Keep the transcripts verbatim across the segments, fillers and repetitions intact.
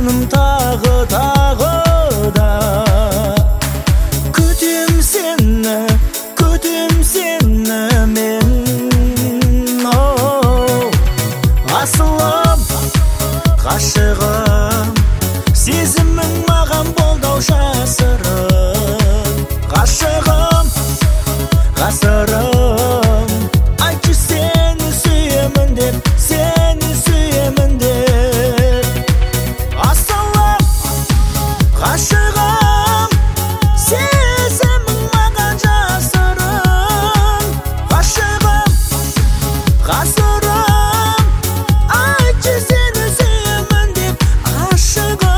жаным тағы тағы да күтем сені, күтем сені мен. Оу, асылым, ғашығым, сезімің маған болдау жасырын. Ғашығым, ғасырым, айтшы сені сүйемін деп, сені сүйемін деп. Асылым, ғашығым, сезімің маған жасырын. Ғашығым, ғасырым, айтшы сені сүйемін деп, ғашығым.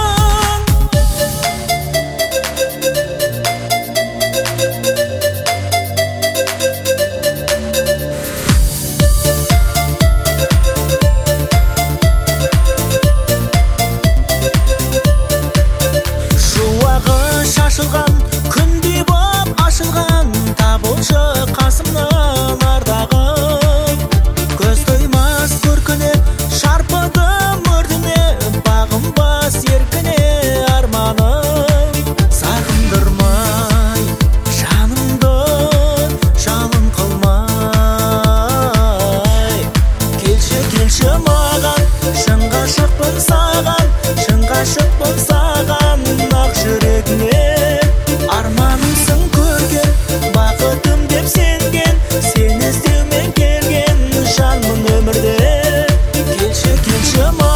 Шуағы шашылған, күндей боп ашылған, табылшы қасымнан ардағым. Көз тоймас көркіне, шарпыдым өрдіне, бағынбас еркіне арманым. Сағындырмай, жанымды жалын қылмай. Келші, келші маған, шын ғашықпын саған, шын ғашықпын саған, ақ жүрегіңе. Арманымсың көрген, бақытым деп сенген, сені іздеумен келген жанмын өмірде. Келші, келші маған.